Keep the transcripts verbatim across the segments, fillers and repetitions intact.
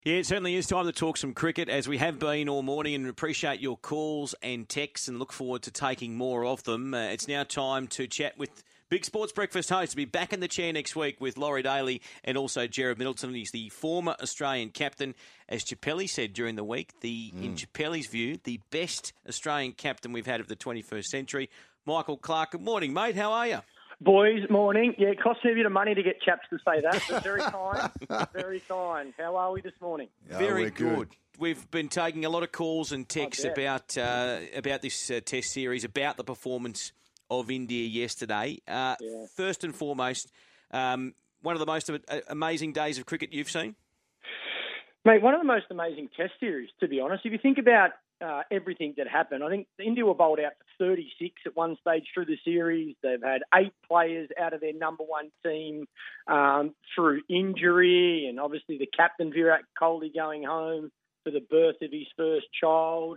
Yeah, it certainly is time to talk some cricket, as we have been all morning, and appreciate your calls and texts and look forward to taking more of them. Uh, it's now time to chat with Big Sports Breakfast host to be back in the chair next week with Laurie Daly and also Jared Middleton. He's the former Australian captain. As Chappelli said during the week, the mm. in Chappelli's view, the best Australian captain we've had of the twenty-first century. Michael Clark, good morning, mate. How are you? Boys, morning. Yeah, it costs me a bit of money to get chaps to say that, but very kind, very kind. How are we this morning? Oh, very good. good. We've been taking a lot of calls and texts about uh, about this uh, Test series, about the performance of India yesterday. Uh, yeah. First and foremost, um, one of the most amazing days of cricket you've seen? Mate, one of the most amazing Test series, to be honest. If you think about uh, everything that happened, I think India were bowled out for thirty-six at one stage through the series. They've had eight players out of their number one team um, through injury, and obviously the captain, Virat Kohli, going home for the birth of his first child.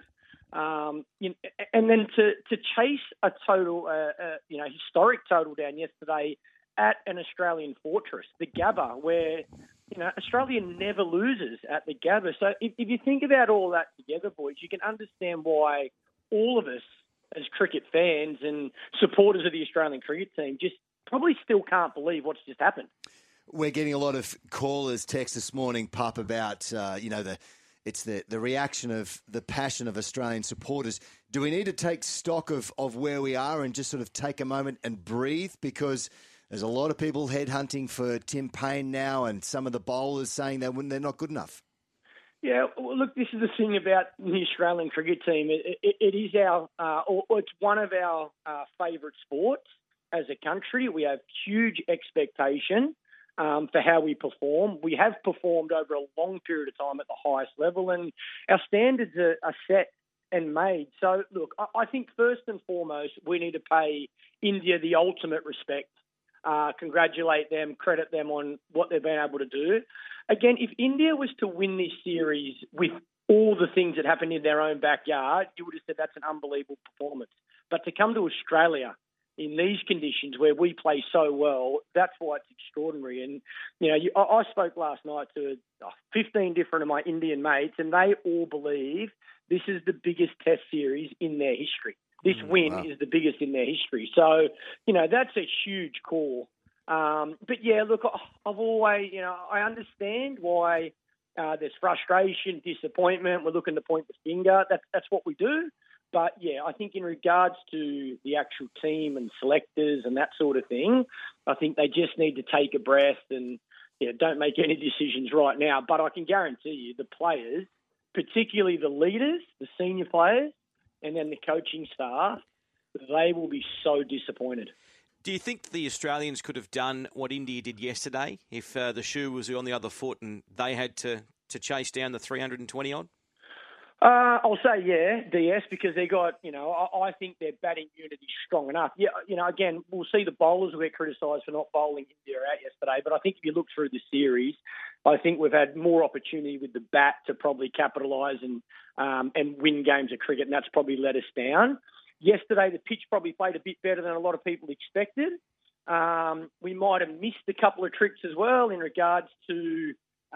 Um, you know, and then to, to chase a total, uh, uh, you know, historic total down yesterday at an Australian fortress, the Gabba, where, you know, Australia never loses at the Gabba. So if, if you think about all that together, boys, you can understand why all of us as cricket fans and supporters of the Australian cricket team just probably still can't believe what's just happened. We're getting a lot of callers text this morning, Pup, about, uh, you know, the it's the, the reaction of the passion of Australian supporters. Do we need to take stock of, of where we are and just sort of take a moment and breathe? Because there's a lot of people headhunting for Tim Paine now, and some of the bowlers saying they wouldn't, they're not good enough. Yeah, well, look, this is the thing about the Australian cricket team. It, it, it is our, uh, or it's one of our uh, favourite sports as a country. We have huge expectation um, for how we perform. We have performed over a long period of time at the highest level, and our standards are, are set and made. So, look, I, I think first and foremost, we need to pay India the ultimate respect. Uh, congratulate them, credit them on what they've been able to do. Again, if India was to win this series with all the things that happened in their own backyard, you would have said that's an unbelievable performance. But to come to Australia in these conditions where we play so well, that's why it's extraordinary. And, you know, you, I, I spoke last night to fifteen different of my Indian mates, and they all believe this is the biggest Test series in their history. This win wow. is the biggest in their history. So, you know, that's a huge call. Um, but, yeah, look, I've always, you know, I understand why uh, there's frustration, disappointment. We're looking to point the finger. That's, that's what we do. But, yeah, I think in regards to the actual team and selectors and that sort of thing, I think they just need to take a breath and, you know, don't make any decisions right now. But I can guarantee you the players, particularly the leaders, the senior players, and then the coaching staff, they will be so disappointed. Do you think the Australians could have done what India did yesterday if uh, the shoe was on the other foot and they had to, to chase down the three hundred twenty odd? Uh, I'll say yeah, D S, because they got, you know, I, I think their batting unit is strong enough. Yeah, you know, again, we'll see the bowlers will get criticised for not bowling India out yesterday, but I think if you look through the series, I think we've had more opportunity with the bat to probably capitalise and um, and win games of cricket, and that's probably let us down. Yesterday, the pitch probably played a bit better than a lot of people expected. Um, we might have missed a couple of tricks as well in regards to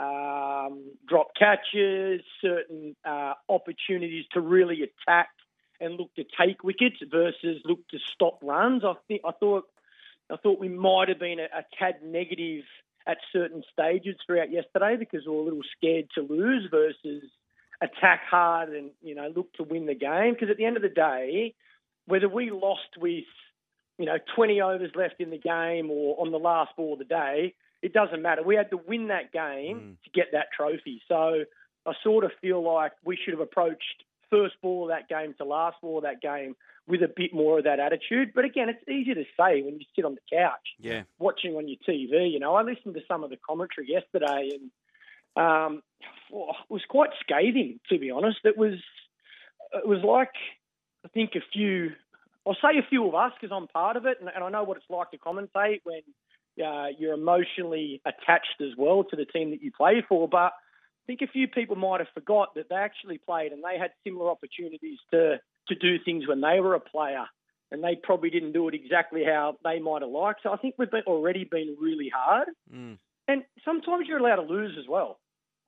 um, drop catches, certain uh, opportunities to really attack and look to take wickets versus look to stop runs. I think I thought I thought we might have been a, a tad negative at certain stages throughout yesterday because we were a little scared to lose versus attack hard and, you know, look to win the game. Because at the end of the day, whether we lost with, you know, twenty overs left in the game or on the last ball of the day, it doesn't matter. We had to win that game mm. to get that trophy. So I sort of feel like we should have approached first ball of that game to last ball of that game with a bit more of that attitude. But again, it's easy to say when you sit on the couch yeah. watching on your T V. You know, I listened to some of the commentary yesterday and um, well, it was quite scathing, to be honest. It was, it was like, I think a few, I'll say a few of us because I'm part of it and, and I know what it's like to commentate when uh, you're emotionally attached as well to the team that you play for. But I think a few people might have forgot that they actually played and they had similar opportunities to, to do things when they were a player and they probably didn't do it exactly how they might have liked. So I think we've been, already been really hard. Mm. And sometimes you're allowed to lose as well.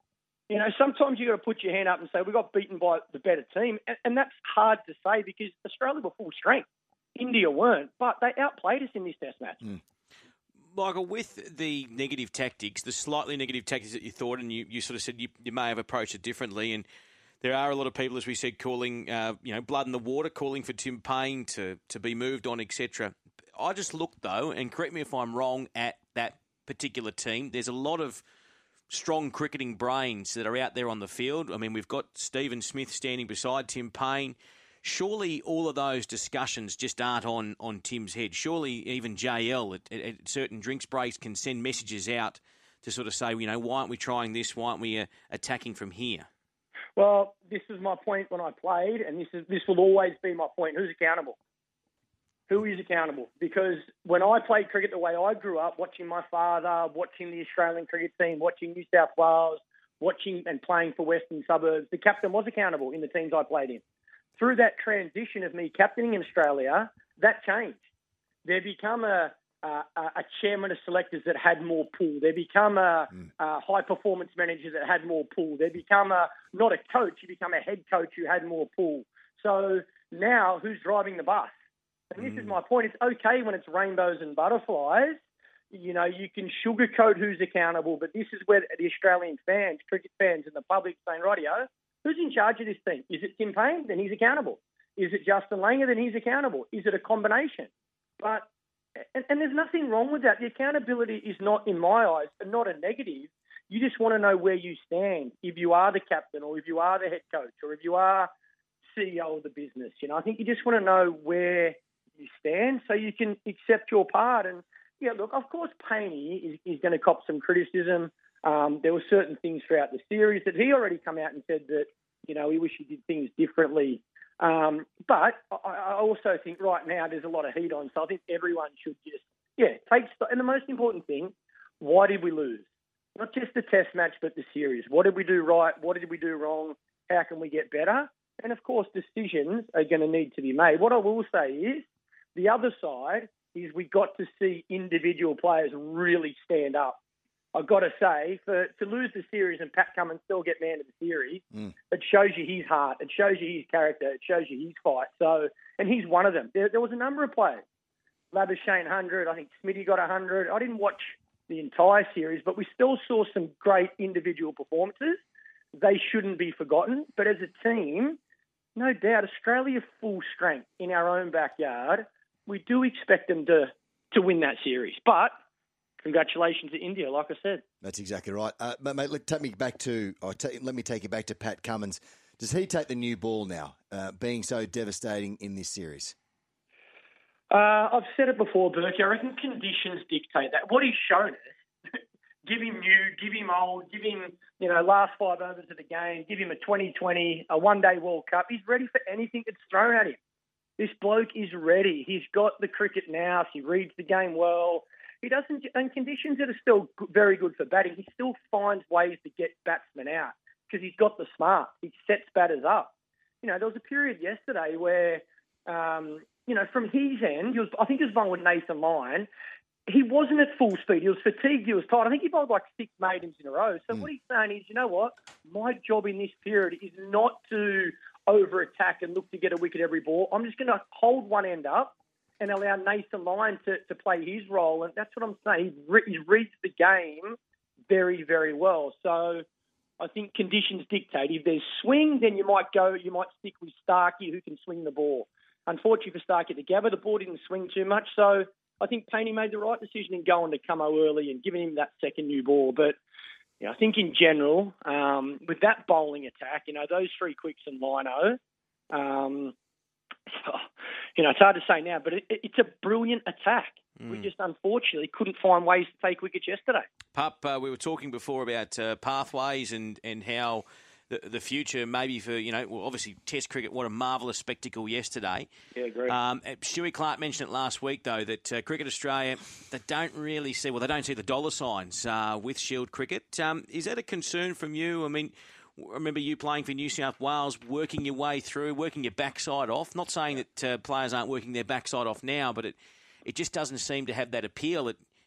You know, sometimes you've got to put your hand up and say, we got beaten by the better team. And, and that's hard to say because Australia were full strength. India weren't, but they outplayed us in this test match. Mm. Michael, with the negative tactics, the slightly negative tactics that you thought, and you, you sort of said you, you may have approached it differently, and there are a lot of people, as we said, calling, uh, you know, blood in the water, calling for Tim Paine to, to be moved on, et cetera. I just looked, though, and correct me if I'm wrong, at that particular team. There's a lot of strong cricketing brains that are out there on the field. I mean, we've got Stephen Smith standing beside Tim Paine. Surely all of those discussions just aren't on, on Tim's head. Surely even J L at, at, at certain drinks breaks can send messages out to sort of say, you know, why aren't we trying this? Why aren't we uh, attacking from here? Well, this is my point when I played, and this is this will always be my point. Who's accountable? Who is accountable? Because when I played cricket the way I grew up, watching my father, watching the Australian cricket team, watching New South Wales, watching and playing for Western Suburbs, the captain was accountable in the teams I played in. Through that transition of me captaining in Australia, that changed. There become a, a, a chairman of selectors that had more pull. There become a, mm. a high-performance manager that had more pull. There become a, not a coach, you become a head coach who had more pull. So now who's driving the bus? And this mm. is my point. It's okay when it's rainbows and butterflies. You know, you can sugarcoat who's accountable, but this is where the Australian fans, cricket fans and the public saying, rightio, who's in charge of this team? Is it Tim Paine? Then he's accountable. Is it Justin Langer? Then he's accountable. Is it a combination? But and, and there's nothing wrong with that. The accountability is not, in my eyes, not a negative. You just want to know where you stand. If you are the captain, or if you are the head coach, or if you are C E O of the business, you know, I think you just want to know where you stand so you can accept your part. And yeah, look, of course, Paine is, is going to cop some criticism. Um, there were certain things throughout the series that he already come out and said that, you know, he wish he did things differently. Um, but I, I also think right now there's a lot of heat on, so I think everyone should just, yeah, take stock. And the most important thing, why did we lose? Not just the test match, but the series. What did we do right? What did we do wrong? How can we get better? And, of course, decisions are going to need to be made. What I will say is the other side is we got to see individual players really stand up. I've got to say, for to lose the series and Pat Cummins still get man of the series, mm. it shows you his heart, it shows you his character, it shows you his fight. So, and he's one of them. There, there was a number of players. Labuschagne one hundred, I think Smitty got one hundred. I didn't watch the entire series, but we still saw some great individual performances. They shouldn't be forgotten. But as a team, no doubt, Australia full strength in our own backyard. We do expect them to, to win that series. But congratulations to India, like I said. That's exactly right. Uh, but mate, let, take me back to, or t- let me take you back to Pat Cummins. Does he take the new ball now, uh, being so devastating in this series? Uh, I've said it before, Berkey. I reckon conditions dictate that. What he's shown us, give him new, give him old, give him, you know, last five overs of the game, give him a twenty twenty, a one-day World Cup. He's ready for anything that's thrown at him. This bloke is ready. He's got the cricket now. He reads the game well. He doesn't, and conditions that are still very good for batting, he still finds ways to get batsmen out because he's got the smart. He sets batters up. You know, there was a period yesterday where, um, you know, from his end, he was, I think he was bowling with Nathan Lyon. He wasn't at full speed. He was fatigued. He was tired. I think he bowled like six maidens in a row. So mm. what he's saying is, you know what? My job in this period is not to over-attack and look to get a wicket every ball. I'm just going to hold one end up and allow Nathan Lyon to, to play his role. And that's what I'm saying. He, re- he reads the game very, very well. So I think conditions dictate. If there's swing, then you might go, you might stick with Starkey, who can swing the ball. Unfortunately for Starkey at the Gabba, the ball didn't swing too much. So I think Paine made the right decision in going to Cummo early and giving him that second new ball. But you know, I think in general, um, with that bowling attack, you know, those three quicks and Lino, um, you know, it's hard to say now, but it, it's a brilliant attack. Mm. We just unfortunately couldn't find ways to take wickets yesterday. Pup, uh, we were talking before about uh, pathways and, and how the, the future maybe for, you know, well, obviously Test cricket, what a marvellous spectacle yesterday. Yeah, great. Um, Stewie Clark mentioned it last week, though, that uh, Cricket Australia, they don't really see, well, they don't see the dollar signs uh, with Shield cricket. Um, is that a concern from you? I mean, I remember you playing for New South Wales, working your way through, working your backside off. Not saying that uh, players aren't working their backside off now, but it, it just doesn't seem to have that appeal. It,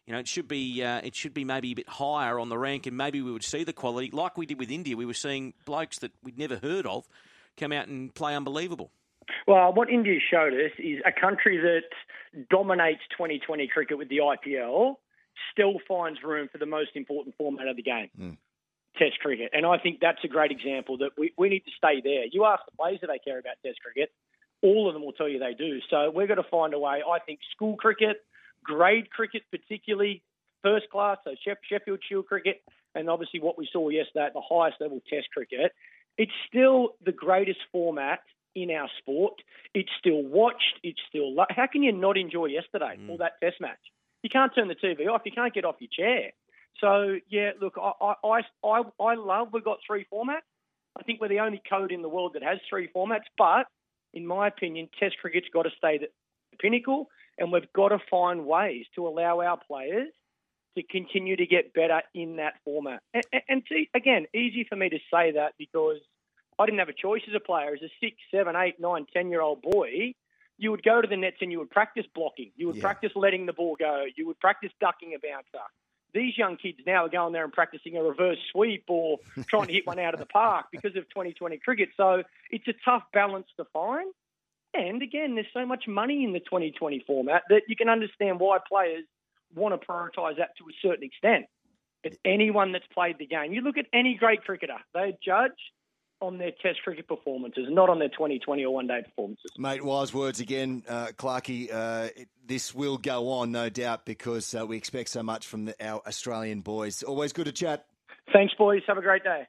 You know, it should be uh, it should be maybe a bit higher on the rank, and maybe we would see the quality like we did with India. We were seeing blokes that we'd never heard of come out and play unbelievable. Well, what India showed us is a country that dominates twenty twenty cricket with the I P L still finds room for the most important format of the game, mm. Test cricket. And I think that's a great example that we, we need to stay there. You ask the players if they care about Test cricket, all of them will tell you they do. So we're going to find a way. I think school cricket, grade cricket particularly, first class, so Sheffield Shield cricket, and obviously what we saw yesterday at the highest level Test cricket, it's still the greatest format in our sport. It's still watched. It's still... Lo- How can you not enjoy yesterday mm. or that Test match? You can't turn the T V off. You can't get off your chair. So, yeah, look, I I, I, I love we've got three formats. I think we're the only code in the world that has three formats. But, in my opinion, Test cricket's got to stay the pinnacle, and we've got to find ways to allow our players to continue to get better in that format. And, and, and see, again, easy for me to say that because I didn't have a choice as a player. As a six, seven, eight, nine, ten-year-old boy, you would go to the nets and you would practice blocking. You would yeah. practice letting the ball go. You would practice ducking a bouncer. These young kids now are going there and practicing a reverse sweep or trying to hit one out of the park because of twenty twenty cricket. So it's a tough balance to find. And again, there's so much money in the twenty twenty format that you can understand why players want to prioritise that to a certain extent. But anyone that's played the game, you look at any great cricketer, they judge on their Test cricket performances, not on their twenty twenty or one-day performances. Mate, wise words again, uh, Clarkie. Uh, it, this will go on, no doubt, because uh, we expect so much from the, our Australian boys. Always good to chat. Thanks, boys. Have a great day.